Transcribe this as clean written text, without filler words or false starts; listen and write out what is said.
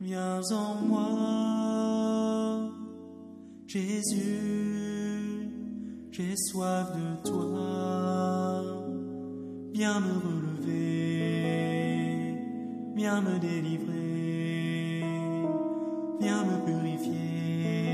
Viens en moi, Jésus, j'ai soif de toi. Viens me relever, viens me délivrer, viens me purifier.